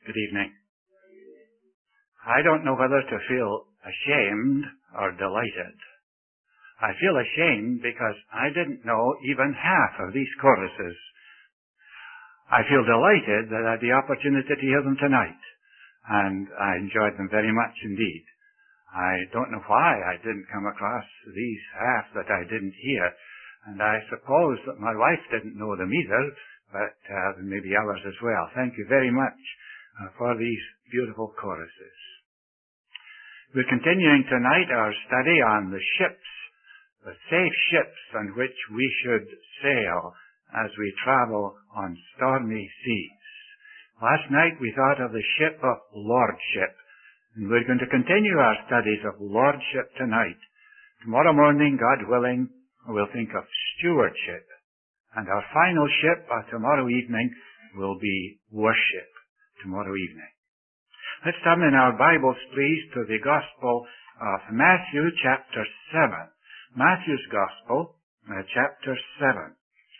Good evening. I don't know whether to feel ashamed or delighted. I feel ashamed because I didn't know even half of these choruses. I feel delighted that I had the opportunity to hear them tonight, and I enjoyed them very much indeed. I don't know why I didn't come across these half that I didn't hear, and I suppose that my wife didn't know them either, but maybe others as well. Thank you very much for these beautiful choruses. We're continuing tonight our study on the ships, the safe ships on which we should sail as we travel on stormy seas. Last night we thought of the ship of lordship, and we're going to continue our studies of lordship tonight. Tomorrow morning, God willing, we'll think of stewardship, and our final ship tomorrow evening will be worship tomorrow evening. Let's turn in our Bibles, please, to the Gospel of Matthew, chapter 7. Matthew's Gospel, chapter 7.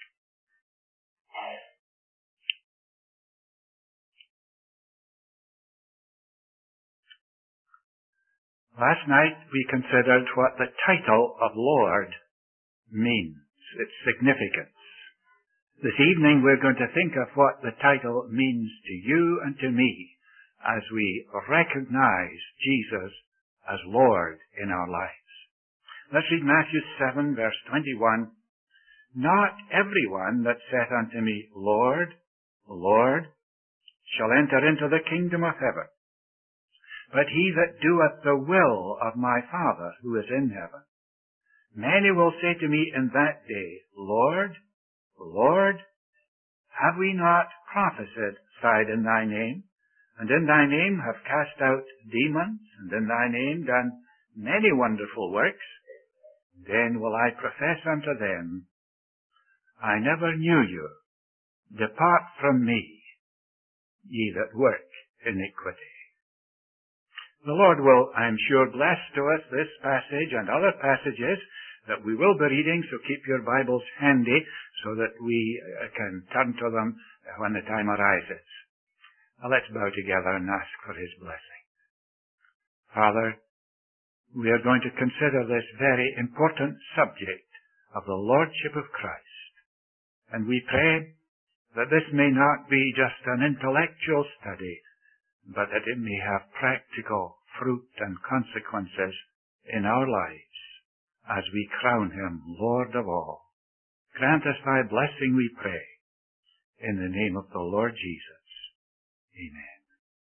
Last night we considered what the title of Lord means, its significance. This evening we're going to think of what the title means to you and to me as we recognize Jesus as Lord in our lives. Let's read Matthew 7, verse 21. Not everyone that saith unto me, Lord, Lord, shall enter into the kingdom of heaven, but he that doeth the will of my Father who is in heaven. Many will say to me in that day, Lord, Lord, have we not prophesied in thy name, and in thy name have cast out demons, and in thy name done many wonderful works? Then will I profess unto them, I never knew you. Depart from me, ye that work iniquity. The Lord will, I am sure, bless to us this passage and other passages that we will be reading, so keep your Bibles handy so that we can turn to them when the time arises. Now let's bow together and ask for His blessing. Father, we are going to consider this very important subject of the Lordship of Christ. And we pray that this may not be just an intellectual study, but that it may have practical fruit and consequences in our lives as we crown Him Lord of all. Grant us thy blessing, we pray, in the name of the Lord Jesus. Amen.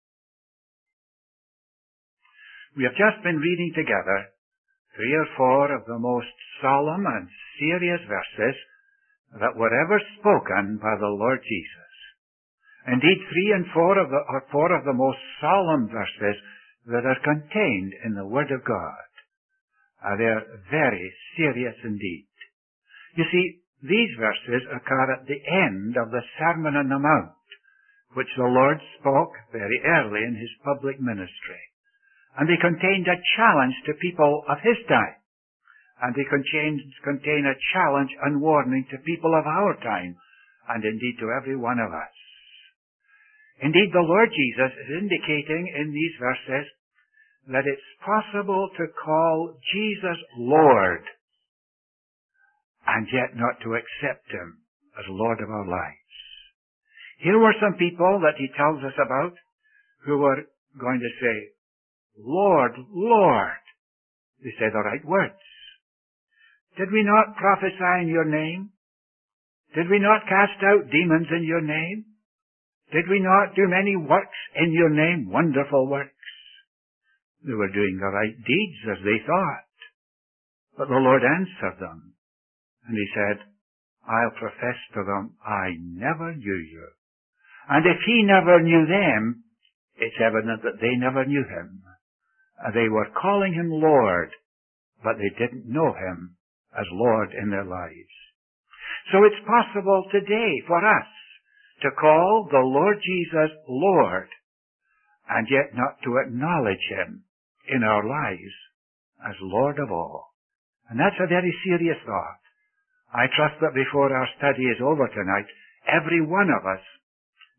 We have just been reading together 3 or 4 of the most solemn and serious verses that were ever spoken by the Lord Jesus. Indeed, 3 and 4 of the most solemn verses that are contained in the Word of God. They're very serious indeed. You see, these verses occur at the end of the Sermon on the Mount, which the Lord spoke very early in His public ministry. And they contained a challenge to people of His time. And they contain a challenge and warning to people of our time, and indeed to every one of us. Indeed, the Lord Jesus is indicating in these verses that it's possible to call Jesus Lord and yet not to accept Him as Lord of our lives. Here were some people that He tells us about who were going to say, Lord, Lord. They say the right words. Did we not prophesy in your name? Did we not cast out demons in your name? Did we not do many works in your name, wonderful works? They were doing the right deeds as they thought. But the Lord answered them, and He said, I'll profess to them, I never knew you. And if He never knew them, it's evident that they never knew Him. They were calling Him Lord, but they didn't know Him as Lord in their lives. So it's possible today for us to call the Lord Jesus Lord, and yet not to acknowledge Him in our lives as Lord of all. And that's a very serious thought. I trust that before our study is over tonight, every one of us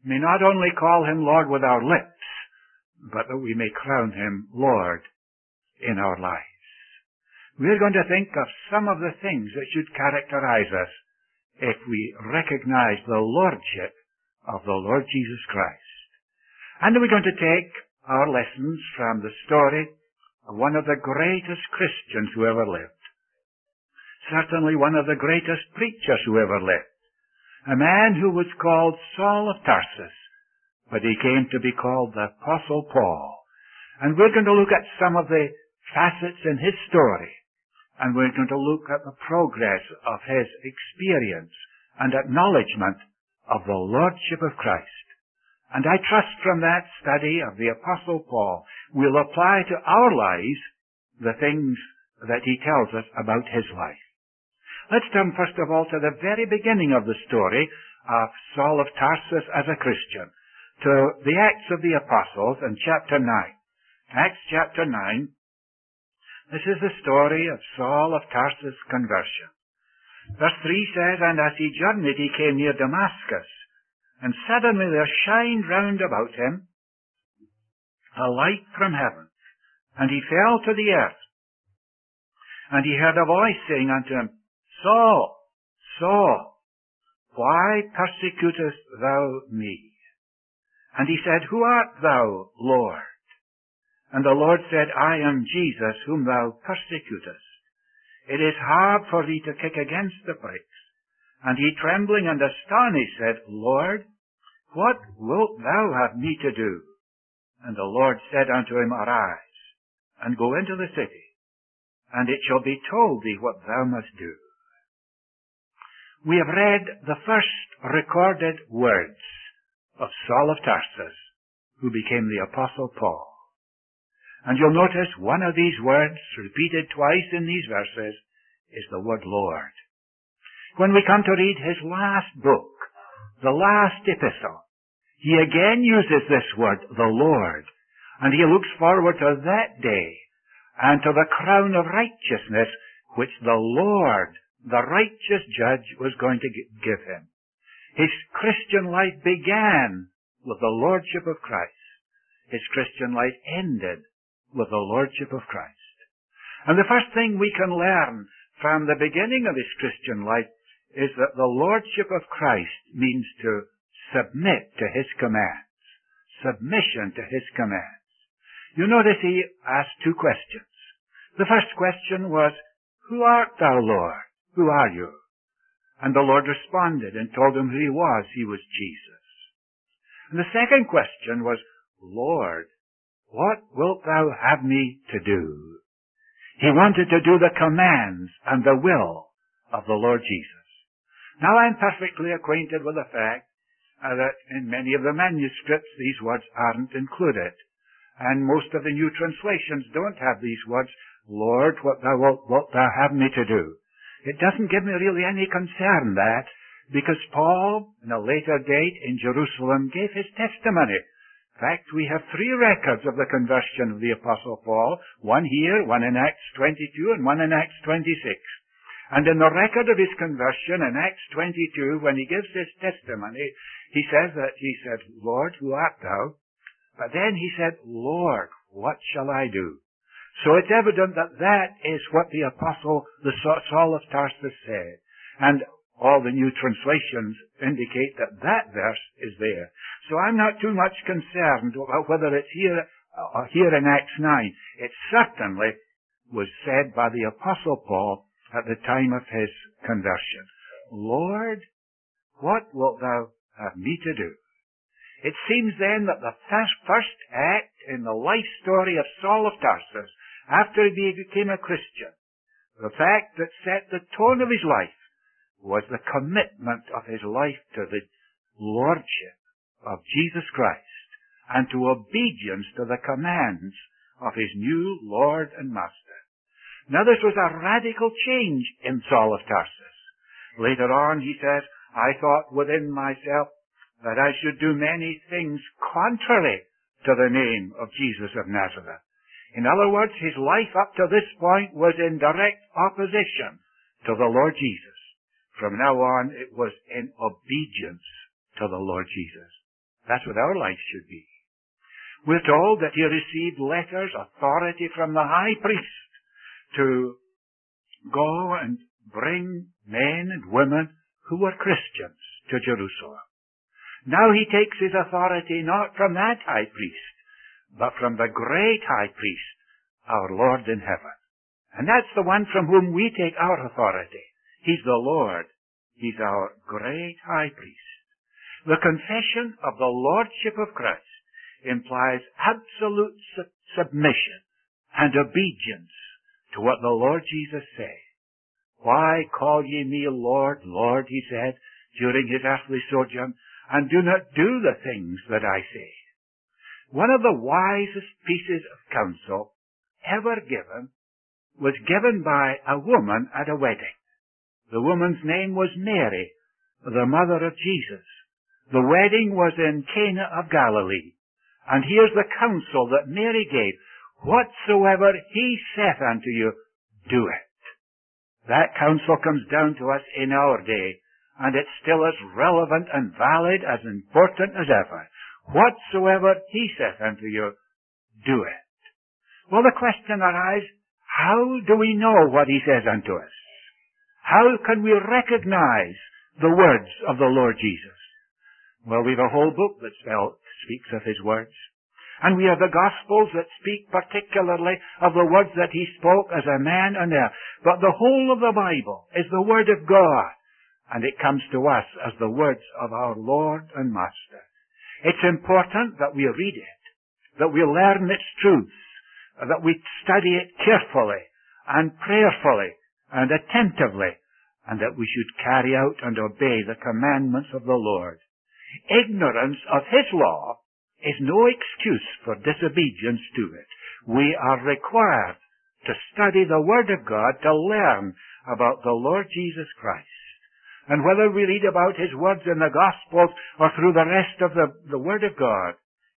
may not only call him Lord with our lips, but that we may crown him Lord in our lives. We're going to think of some of the things that should characterize us if we recognize the Lordship of the Lord Jesus Christ. And we're going to take our lessons from the story of one of the greatest Christians who ever lived. Certainly one of the greatest preachers who ever lived. A man who was called Saul of Tarsus, but he came to be called the Apostle Paul. And we're going to look at some of the facets in his story, and we're going to look at the progress of his experience and acknowledgement of the Lordship of Christ. And I trust from that study of the Apostle Paul, we'll apply to our lives the things that he tells us about his life. Let's turn first of all to the very beginning of the story of Saul of Tarsus as a Christian, to the Acts of the Apostles in chapter 9. Acts chapter 9, this is the story of Saul of Tarsus' conversion. Verse 3 says, "And as he journeyed, he came near Damascus, and suddenly there shined round about him a light from heaven, and he fell to the earth. And he heard a voice saying unto him, Saul, Saul, why persecutest thou me? And he said, Who art thou, Lord? And the Lord said, I am Jesus, whom thou persecutest. It is hard for thee to kick against the pricks. And he, trembling and astonished, said, Lord, what wilt thou have me to do? And the Lord said unto him, Arise, and go into the city, and it shall be told thee what thou must do. We have read the first recorded words of Saul of Tarsus, who became the Apostle Paul. And you'll notice one of these words, repeated twice in these verses, is the word Lord. When we come to read his last book, the last epistle, he again uses this word, the Lord, and he looks forward to that day and to the crown of righteousness which the Lord, the righteous judge, was going to give him. His Christian life began with the Lordship of Christ. His Christian life ended with the Lordship of Christ. And the first thing we can learn from the beginning of his Christian life is that the Lordship of Christ means to submit to his commands. Submission to his commands. You notice he asked two questions. The first question was, Who art thou, Lord? Who are you? And the Lord responded and told him who he was. He was Jesus. And the second question was, Lord, what wilt thou have me to do? He wanted to do the commands and the will of the Lord Jesus. Now I'm perfectly acquainted with the fact that in many of the manuscripts these words aren't included. And most of the new translations don't have these words, Lord, what wilt thou have me to do? It doesn't give me really any concern that, because Paul, in a later date in Jerusalem, gave his testimony. In fact, we have three records of the conversion of the Apostle Paul, one here, one in Acts 22, and one in Acts 26. And in the record of his conversion in Acts 22, when he gives his testimony, he said, Lord, who art thou? But then he said, Lord, what shall I do? So it's evident that that is what the Apostle, the Saul of Tarsus said. And all the new translations indicate that that verse is there. So I'm not too much concerned about whether it's here in Acts 9. It certainly was said by the Apostle Paul at the time of his conversion. Lord, what wilt thou have me to do? It seems then that the first act in the life story of Saul of Tarsus, after he became a Christian, the fact that set the tone of his life was the commitment of his life to the Lordship of Jesus Christ and to obedience to the commands of his new Lord and Master. Now this was a radical change in Saul of Tarsus. Later on he says, I thought within myself that I should do many things contrary to the name of Jesus of Nazareth. In other words, his life up to this point was in direct opposition to the Lord Jesus. From now on, it was in obedience to the Lord Jesus. That's what our life should be. We're told that he received letters, authority from the high priest to go and bring men and women who were Christians to Jerusalem. Now he takes his authority not from that high priest, but from the great high priest, our Lord in heaven. And that's the one from whom we take our authority. He's the Lord. He's our great high priest. The confession of the Lordship of Christ implies absolute submission and obedience to what the Lord Jesus said. Why call ye me Lord, Lord, he said during his earthly sojourn, and do not do the things that I say? One of the wisest pieces of counsel ever given was given by a woman at a wedding. The woman's name was Mary, the mother of Jesus. The wedding was in Cana of Galilee. And here's the counsel that Mary gave. Whatsoever he saith unto you, do it. That counsel comes down to us in our day, and it's still as relevant and valid, as important as ever. Whatsoever he saith unto you, do it. Well, the question arises, how do we know what he says unto us? How can we recognize the words of the Lord Jesus? Well, we have a whole book that speaks of his words. And we have the Gospels that speak particularly of the words that he spoke as a man on earth. But the whole of the Bible is the Word of God. And it comes to us as the words of our Lord and Master. It's important that we read it, that we learn its truths, that we study it carefully and prayerfully and attentively, and that we should carry out and obey the commandments of the Lord. Ignorance of his law is no excuse for disobedience to it. We are required to study the Word of God to learn about the Lord Jesus Christ. And whether we read about his words in the Gospels or through the rest of the Word of God,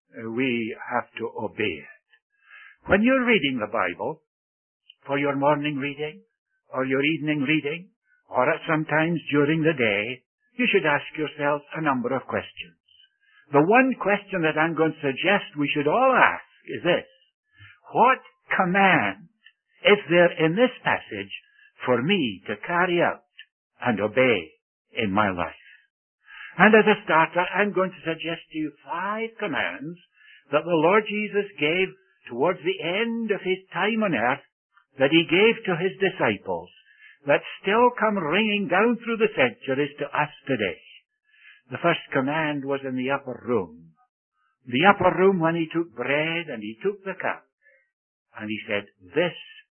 we have to obey it. When you're reading the Bible, for your morning reading, or your evening reading, or at some times during the day, you should ask yourself a number of questions. The one question that I'm going to suggest we should all ask is this: what command is there in this passage for me to carry out and obey in my life? And as a starter, I'm going to suggest to you 5 commands that the Lord Jesus gave towards the end of his time on earth, that he gave to his disciples, that still come ringing down through the centuries to us today. The first command was in the upper room. The upper room when he took bread and he took the cup. And he said, this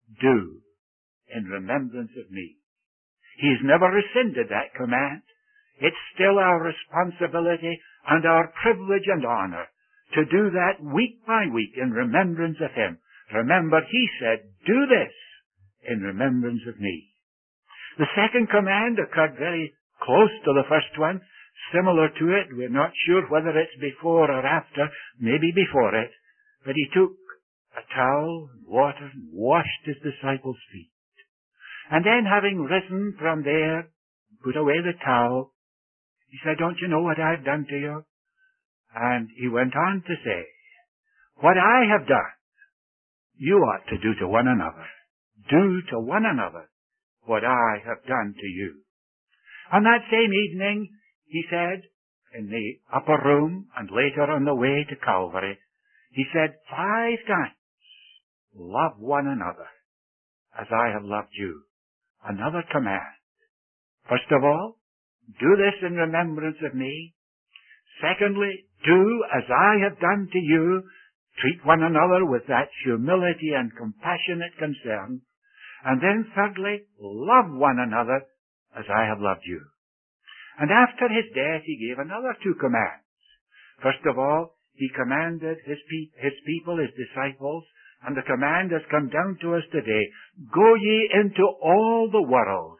do in remembrance of me. He's never rescinded that command. It's still our responsibility and our privilege and honor to do that week by week in remembrance of him. Remember, he said, do this in remembrance of me. The second command occurred very close to the first one, similar to it. We're not sure whether it's before or after, maybe before it. But he took a towel and water and washed his disciples' feet. And then, having risen from there, put away the towel, he said, don't you know what I've done to you? And he went on to say, what I have done, you ought to do to one another. Do to one another what I have done to you. On that same evening, he said, in the upper room and later on the way to Calvary, he said 5 times, love one another as I have loved you. Another command. First of all, do this in remembrance of me. Secondly, do as I have done to you. Treat one another with that humility and compassionate concern. And then thirdly, love one another as I have loved you. And after his death, he gave another 2 commands. First of all, he commanded his people, his disciples, and the command has come down to us today, go ye into all the world.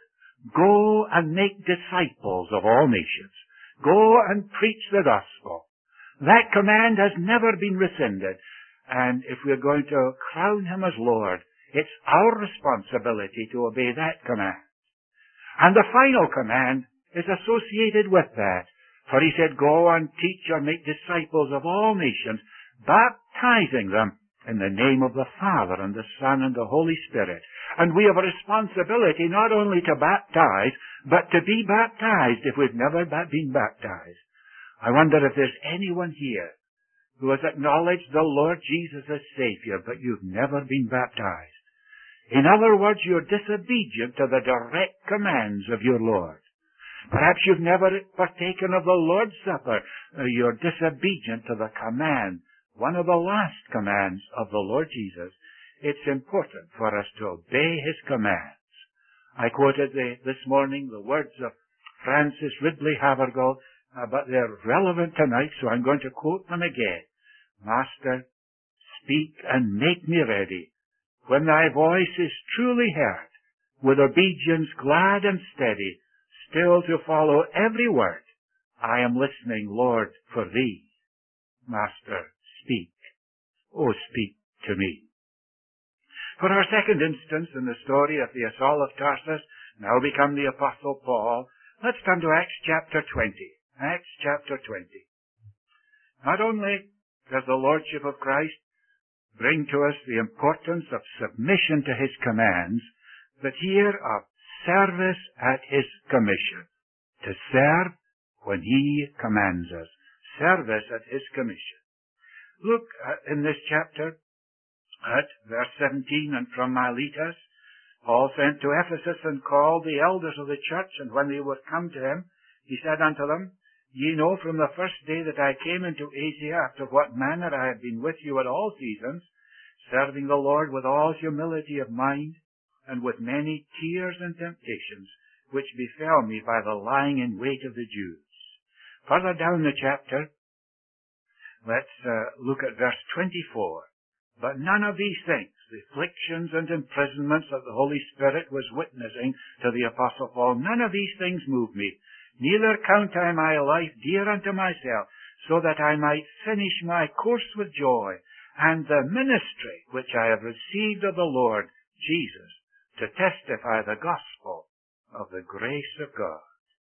Go and make disciples of all nations. Go and preach the gospel. That command has never been rescinded. And if we're going to crown him as Lord, it's our responsibility to obey that command. And the final command is associated with that. For he said, "Go and teach or make disciples of all nations, baptizing them in the name of the Father and the Son and the Holy Spirit." And we have a responsibility not only to baptize, but to be baptized if we've never been baptized. I wonder if there's anyone here who has acknowledged the Lord Jesus as Savior, but you've never been baptized. In other words, you're disobedient to the direct commands of your Lord. Perhaps you've never partaken of the Lord's Supper. You're disobedient to the command, one of the last commands of the Lord Jesus. It's important for us to obey His commands. I quoted this morning the words of Francis Ridley Havergal, but they're relevant tonight, so I'm going to quote them again. "Master, speak and make me ready. When thy voice is truly heard, with obedience glad and steady, still to follow every word, I am listening, Lord, for thee. Master, speak. Oh, speak to me." For our second instance in the story of the Saul of Tarsus, now become the Apostle Paul, let's turn to Acts chapter 20. Acts chapter 20. Not only does the Lordship of Christ bring to us the importance of submission to His commands, but here of service at His commission. To serve when He commands us. Service at His commission. Look in this chapter at verse 17, "And from Miletus Paul sent to Ephesus and called the elders of the church, and when they were come to him, he said unto them, Ye know from the first day that I came into Asia after what manner I have been with you at all seasons, serving the Lord with all humility of mind, and with many tears and temptations, which befell me by the lying in wait of the Jews." Further down the chapter, let's look at verse 24. "But none of these things, the afflictions and imprisonments that the Holy Spirit was witnessing to the Apostle Paul, none of these things moved me. Neither count I my life dear unto myself, so that I might finish my course with joy, and the ministry which I have received of the Lord Jesus, to testify the gospel of the grace of God."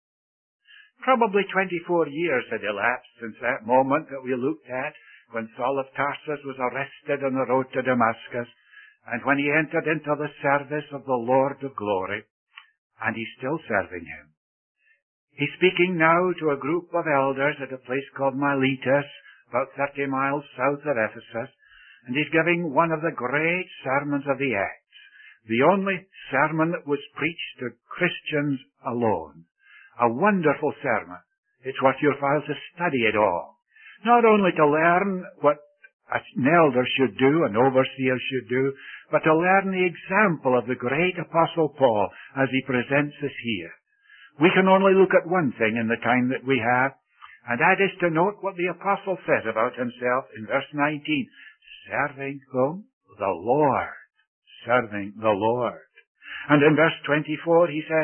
Probably 24 years had elapsed since that moment that we looked at, when Saul of Tarsus was arrested on the road to Damascus, and when he entered into the service of the Lord of glory, and he's still serving Him. He's speaking now to a group of elders at a place called Miletus, about 30 miles south of Ephesus, and he's giving one of the great sermons of the Acts, the only sermon that was preached to Christians alone. A wonderful sermon. It's worth your while to study it all. Not only to learn what an elder should do, an overseer should do, but to learn the example of the great Apostle Paul as he presents us here. We can only look at one thing in the time that we have, and that is to note what the Apostle says about himself in verse 19. Serving whom? The Lord. Serving the Lord. And in verse 24 he says,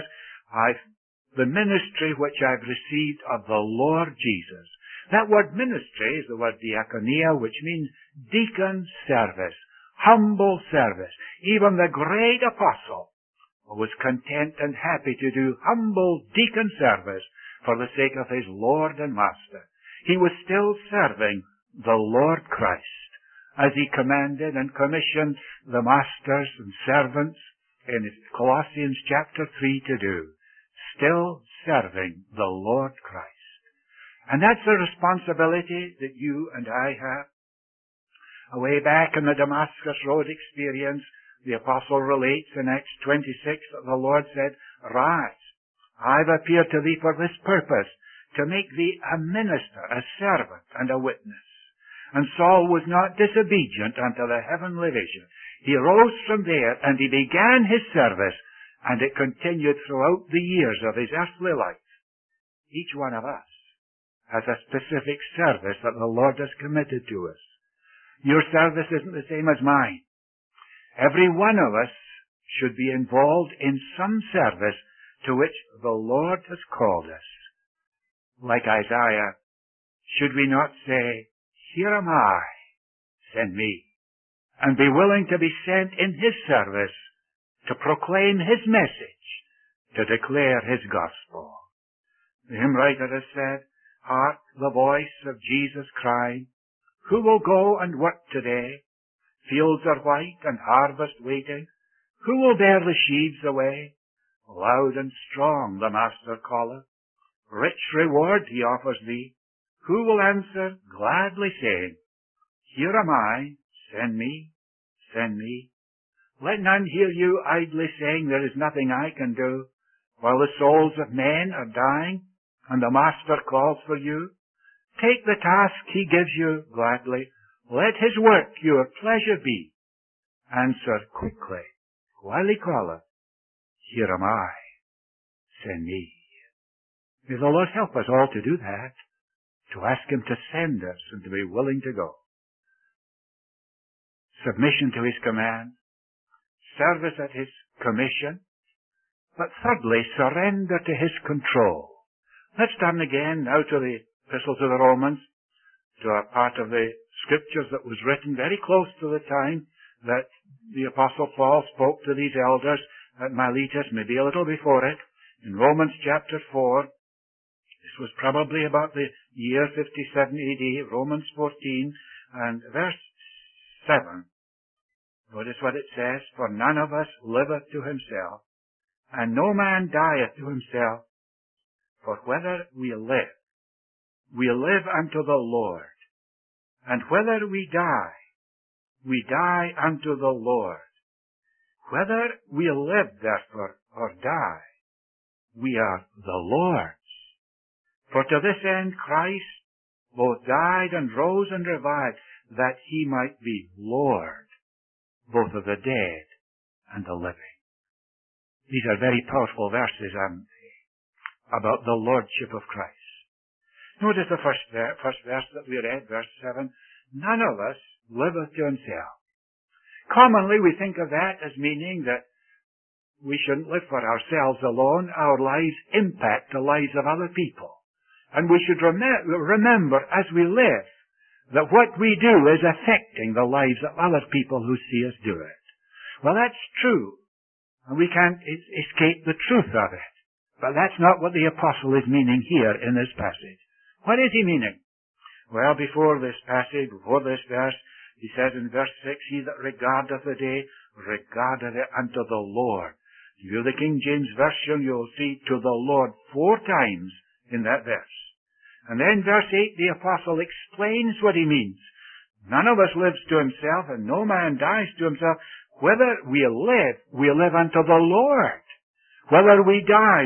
the ministry which I've received of the Lord Jesus. That word ministry is the word diakonia, which means deacon service, humble service. Even the great apostle was content and happy to do humble deacon service for the sake of his Lord and Master. He was still serving the Lord Christ as he commanded and commissioned the masters and servants in Colossians chapter 3 to do. Still serving the Lord Christ. And that's the responsibility that you and I have. Away back in the Damascus Road experience, the apostle relates in Acts 26 that the Lord said, Rise, I've appeared to thee for this purpose, to make thee a minister, a servant, and a witness. And Saul was not disobedient unto the heavenly vision. He rose from there and he began his service, and it continued throughout the years of his earthly life. Each one of us has a specific service that the Lord has committed to us. Your service isn't the same as mine. Every one of us should be involved in some service to which the Lord has called us. Like Isaiah, should we not say, Here am I, send me, and be willing to be sent in His service to proclaim His message, to declare His gospel. The hymn writer has said, Hark the voice of Jesus crying, "Who will go and work today? Fields are white and harvest waiting. Who will bear the sheaves away?" Loud and strong the Master calleth. Rich reward he offers thee. Who will answer gladly, saying, "Here am I, send me, send me." Let none hear you idly saying, "There is nothing I can do," while the souls of men are dying and the Master calls for you. Take the task he gives you gladly. Let his work your pleasure be. Answer quickly while he calleth, "Here am I, send me." May the Lord help us all to do that, to ask him to send us and to be willing to go. Submission to his command, service at his commission, but thirdly, surrender to his control. Let's turn again now to the Epistle to the Romans, to a part of the Scriptures that was written very close to the time that the Apostle Paul spoke to these elders at Miletus, maybe a little before it. In Romans chapter 4, this was probably about the year 57 AD, Romans 14 and verse 7. Notice what it says, "For none of us liveth to himself, and no man dieth to himself. For whether we live unto the Lord, and whether we die unto the Lord. Whether we live, therefore, or die, we are the Lord's. For to this end Christ both died and rose and revived, that he might be Lord, both of the dead and the living." These are very powerful verses, aren't they, about the Lordship of Christ. Notice the first verse that we read, verse 7. None of us liveth to himself. Commonly we think of that as meaning that we shouldn't live for ourselves alone. Our lives impact the lives of other people. And we should remember as we live that what we do is affecting the lives of other people who see us do it. Well, that's true. And we can't escape the truth of it. But that's not what the apostle is meaning here in this passage. What is he meaning? Well, before this passage, before this verse, he says in verse 6, "He that regardeth the day, regardeth it unto the Lord." If you're the King James Version, you'll see "to the Lord" 4 times in that verse. And then verse 8, the apostle explains what he means. None of us lives to himself, and no man dies to himself. Whether we live unto the Lord. Whether we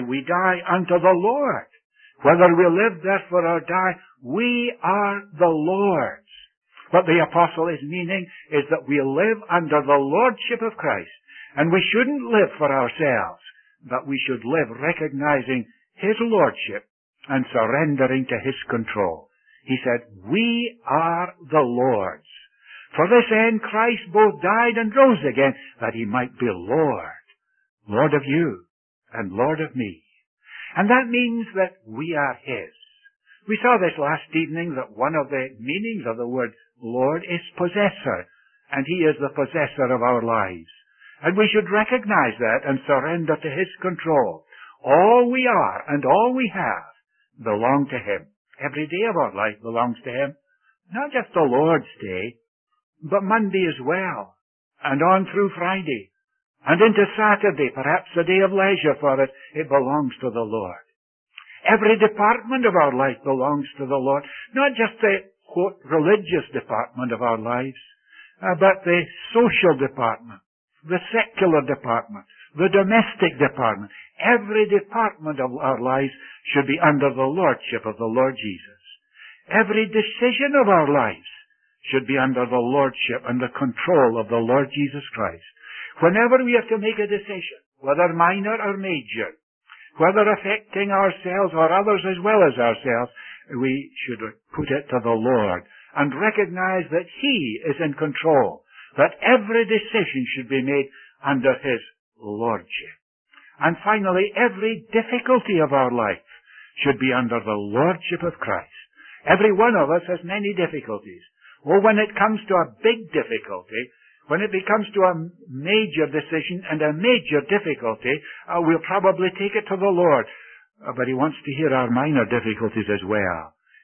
die unto the Lord. Whether we live, therefore, or die, we are the Lord's. What the apostle is meaning is that we live under the Lordship of Christ. And we shouldn't live for ourselves, but we should live recognizing his Lordship and surrendering to his control. He said, "We are the Lord's. For this end Christ both died and rose again, that he might be Lord. Lord of you and Lord of me." And that means that we are his. We saw this last evening that one of the meanings of the word Lord is possessor, and he is the possessor of our lives. And we should recognize that and surrender to his control. All we are and all we have belong to him. Every day of our life belongs to him. Not just the Lord's Day, but Monday as well, and on through Friday, and into Saturday, perhaps a day of leisure for it. It belongs to the Lord. Every department of our life belongs to the Lord. Not just the, quote, religious department of our lives, but the social department, the secular department, the domestic department. Every department of our lives should be under the Lordship of the Lord Jesus. Every decision of our lives should be under the Lordship and the control of the Lord Jesus Christ. Whenever we have to make a decision, whether minor or major, whether affecting ourselves or others as well as ourselves, we should put it to the Lord and recognize that he is in control, that every decision should be made under his Lordship. And finally, every difficulty of our life should be under the Lordship of Christ. Every one of us has many difficulties. Well, when it comes to a big difficulty, when it becomes to a major decision and a major difficulty, we'll probably take it to the Lord. But he wants to hear our minor difficulties as well.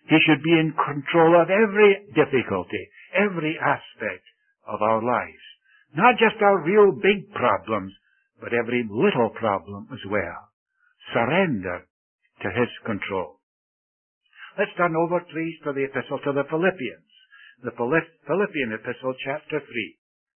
He should be in control of every difficulty, every aspect of our lives. Not just our real big problems, but every little problem as well. Surrender to His control. Let's turn over, please, to the epistle to the Philippians. The Philippian epistle, chapter 3.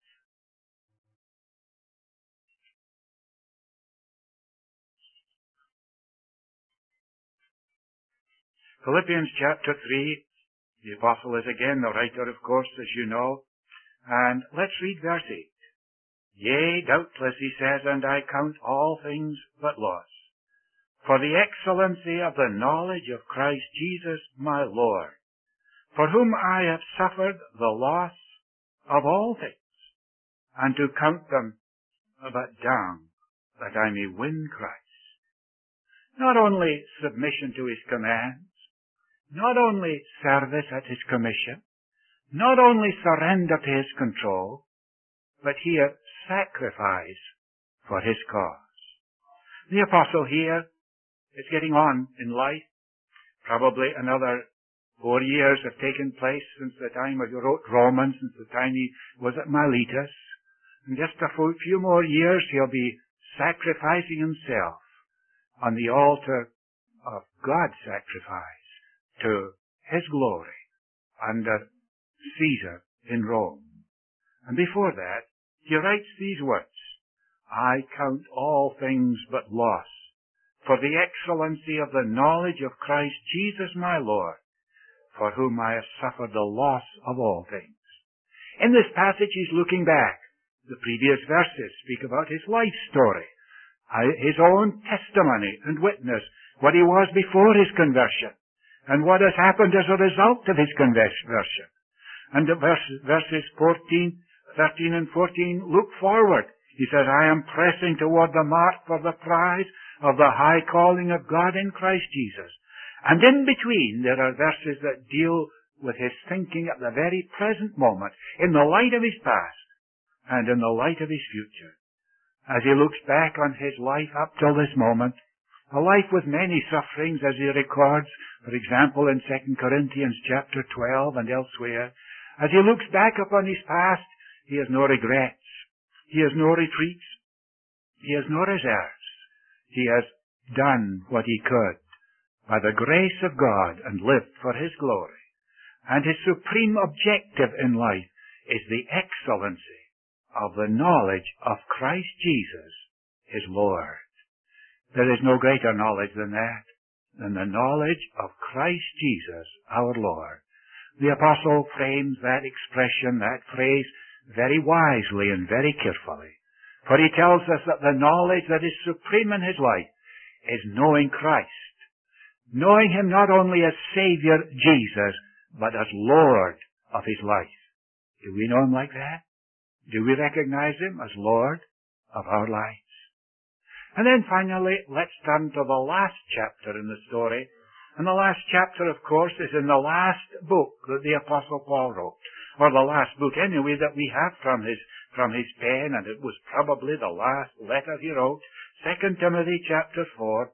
Philippians chapter 3. The apostle is again the writer, of course, as you know. And let's read verse 8. Yea, doubtless, he says, and I count all things but loss, for the excellency of the knowledge of Christ Jesus my Lord, for whom I have suffered the loss of all things, and to count them but dung, that I may win Christ. Not only submission to His commands, not only service at His commission, not only surrender to His control, but here sacrifice for His cause. The apostle here is getting on in life. Probably another 4 years have taken place since the time he wrote Romans, since the time he was at Miletus. In just a few more years he'll be sacrificing himself on the altar of God's sacrifice to His glory under Caesar in Rome. And before that, he writes these words, I count all things but loss, for the excellency of the knowledge of Christ Jesus my Lord, for whom I have suffered the loss of all things. In this passage he's looking back. The previous verses speak about his life story, his own testimony and witness, what he was before his conversion, and what has happened as a result of his conversion. And verses 13 and 14 look forward. He says, I am pressing toward the mark for the prize of the high calling of God in Christ Jesus. And in between there are verses that deal with his thinking at the very present moment, in the light of his past and in the light of his future. As he looks back on his life up till this moment, a life with many sufferings, as he records, for example, in 2 Corinthians chapter 12 and elsewhere, as he looks back upon his past, he has no regrets. He has no retreats. He has no reserves. He has done what he could by the grace of God and lived for His glory. And his supreme objective in life is the excellency of the knowledge of Christ Jesus, his Lord. There is no greater knowledge than that, than the knowledge of Christ Jesus, our Lord. The apostle frames that expression, that phrase, very wisely and very carefully. For he tells us that the knowledge that is supreme in his life is knowing Christ. Knowing Him not only as Savior, Jesus, but as Lord of his life. Do we know Him like that? Do we recognize Him as Lord of our lives? And then finally, let's turn to the last chapter in the story. And the last chapter, of course, is in the last book that the Apostle Paul wrote. Or the last book, anyway, that we have from his pen, and it was probably the last letter he wrote. 2 Timothy chapter 4.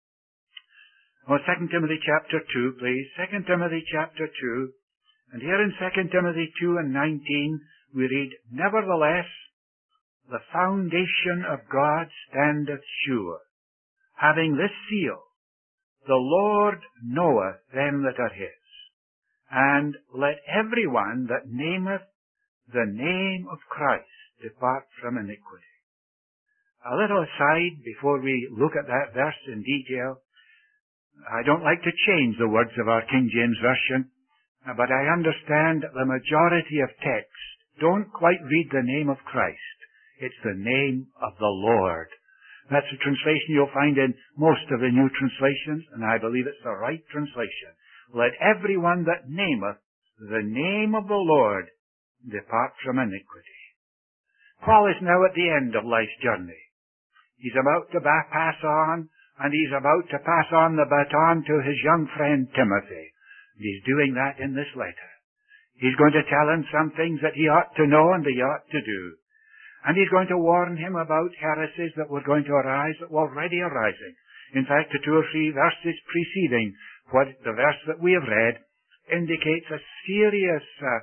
Or 2 Timothy chapter 2, please. 2 Timothy chapter 2. And here in 2 Timothy 2 and 19, we read, Nevertheless, the foundation of God standeth sure, having this seal, The Lord knoweth them that are His. And let every one that nameth the name of Christ depart from iniquity. A little aside before we look at that verse in detail. I don't like to change the words of our King James Version, but I understand that the majority of texts don't quite read the name of Christ. It's the name of the Lord. That's a translation you'll find in most of the new translations, and I believe it's the right translation. Let everyone that nameth the name of the Lord depart from iniquity. Paul is now at the end of life's journey. He's about to pass on, and he's about to pass on the baton to his young friend Timothy. He's doing that in this letter. He's going to tell him some things that he ought to know and he ought to do. And he's going to warn him about heresies that were going to arise, that were already arising. In fact, the 2 or 3 verses preceding what the verse that we have read indicates a serious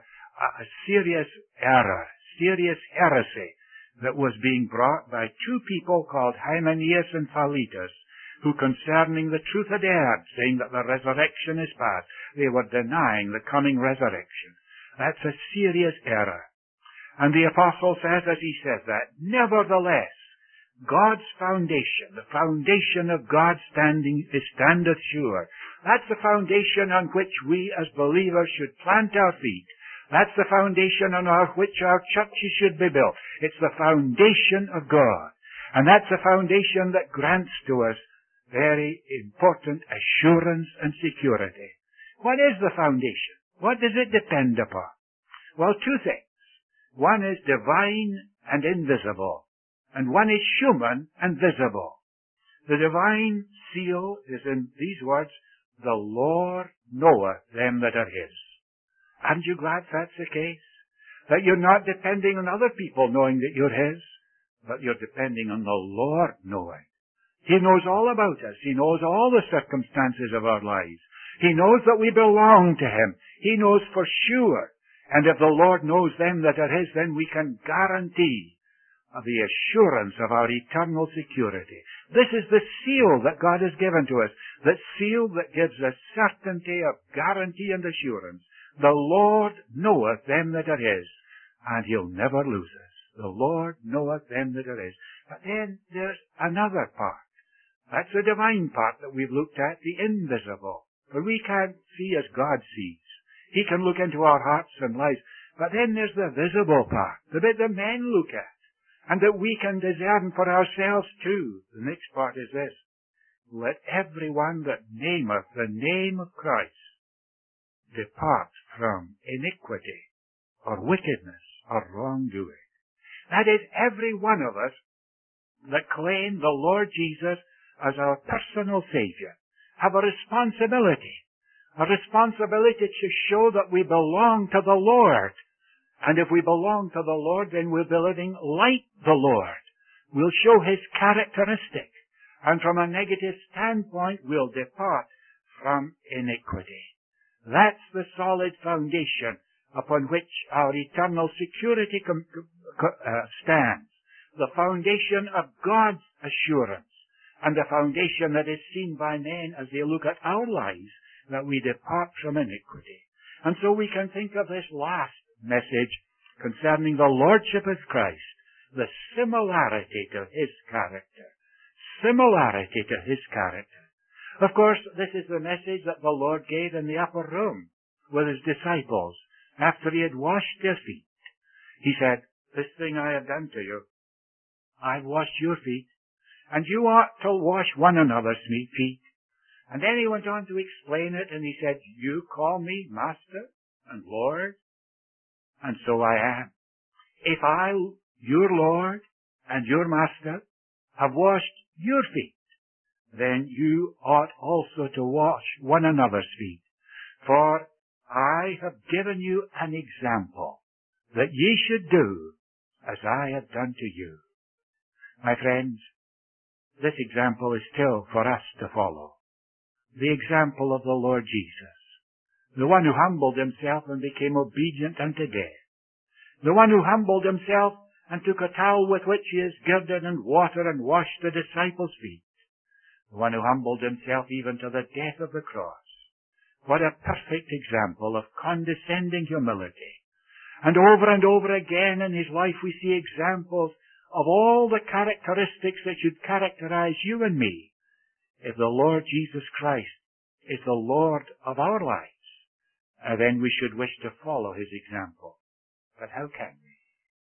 error, serious heresy that was being brought by two people called Hymenaeus and Philetus, who concerning the truth had erred, saying that the resurrection is past. They were denying the coming resurrection. That's a serious error. And the apostle says, as he says that, nevertheless, God's foundation, the foundation of God's standeth sure. That's the foundation on which we as believers should plant our feet. That's the foundation on which our churches should be built. It's the foundation of God. And that's a foundation that grants to us very important assurance and security. What is the foundation? What does it depend upon? Well, two things. One is divine and invisible, and one is human and visible. The divine seal is in these words, the Lord knoweth them that are his. Aren't you glad that's the case? That you're not depending on other people knowing that you're his, but you're depending on the Lord knowing. He knows all about us. He knows all the circumstances of our lives. He knows that we belong to him. He knows for sure. And if the Lord knows them that are his, then we can guarantee the assurance of our eternal security. This is the seal that God has given to us. The seal that gives us certainty of guarantee and assurance. The Lord knoweth them that are his, and he'll never lose us. The Lord knoweth them that are his. But then there's another part. That's the divine part that we've looked at, the invisible. For we can't see as God sees. He can look into our hearts and lives. But then there's the visible part, the bit that men look at, and that we can discern for ourselves too. The next part is this. Let everyone that nameth the name of Christ depart from iniquity, or wickedness, or wrongdoing. That is, every one of us that claim the Lord Jesus as our personal Savior have a responsibility to show that we belong to the Lord. And if we belong to the Lord, then we'll be living like the Lord. We'll show his characteristic. And from a negative standpoint, we'll depart from iniquity. That's the solid foundation upon which our eternal security stands. The foundation of God's assurance. And the foundation that is seen by men as they look at our lives, that we depart from iniquity. And so we can think of this last message concerning the Lordship of Christ, the similarity to his character. Similarity to his character. Of course, this is the message that the Lord gave in the upper room with his disciples after he had washed their feet. He said, this thing I have done to you. I've washed your feet, and you ought to wash one another's feet. And then he went on to explain it, and he said, you call me Master and Lord, and so I am. If I, your Lord and your Master, have washed your feet, then you ought also to wash one another's feet. For I have given you an example, that ye should do as I have done to you. My friends, this example is still for us to follow. The example of the Lord Jesus, the one who humbled himself and became obedient unto death, the one who humbled himself and took a towel with which he is girded and water and washed the disciples' feet, the one who humbled himself even to the death of the cross. What a perfect example of condescending humility. And over again in his life we see examples of all the characteristics that should characterize you and me. If the Lord Jesus Christ is the Lord of our lives, then we should wish to follow his example. But how can we?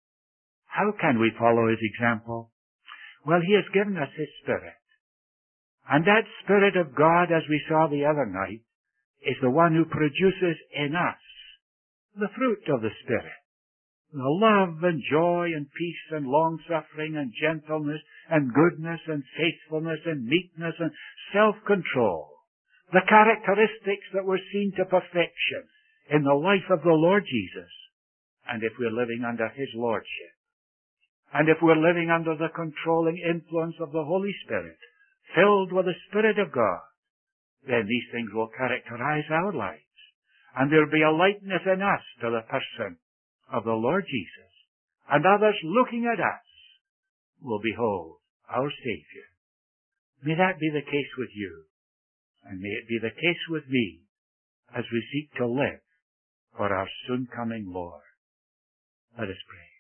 How can we follow his example? Well, he has given us his Spirit. And that Spirit of God, as we saw the other night, is the one who produces in us the fruit of the Spirit. The love and joy and peace and long-suffering and gentleness and goodness and faithfulness and meekness and self-control. The characteristics that were seen to perfection in the life of the Lord Jesus. And if we're living under his Lordship, and if we're living under the controlling influence of the Holy Spirit, filled with the Spirit of God, then these things will characterize our lives. And there'll be a likeness in us to the person of the Lord Jesus. And others looking at us will behold our Savior. May that be the case with you. And may it be the case with me as we seek to live for our soon-coming Lord. Let us pray.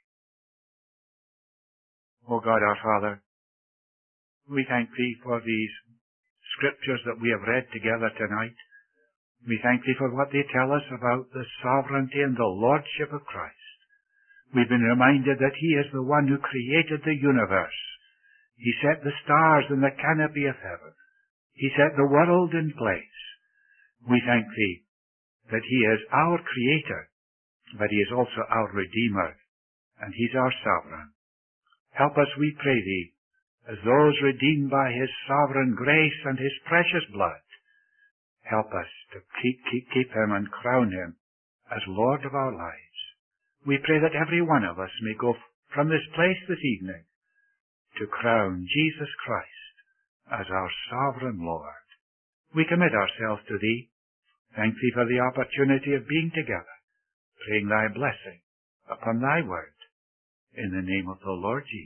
O God our Father, we thank Thee for these scriptures that we have read together tonight. We thank Thee for what they tell us about the sovereignty and the lordship of Christ. We've been reminded that He is the one who created the universe. He set the stars in the canopy of heaven. He set the world in place. We thank Thee that He is our Creator, but He is also our Redeemer, and He's our Sovereign. Help us, we pray Thee, as those redeemed by His sovereign grace and His precious blood. Help us to keep Him and crown Him as Lord of our lives. We pray that every one of us may go from this place this evening to crown Jesus Christ as our sovereign Lord. We commit ourselves to Thee. Thank Thee for the opportunity of being together, praying Thy blessing upon Thy word. In the name of the Lord Jesus.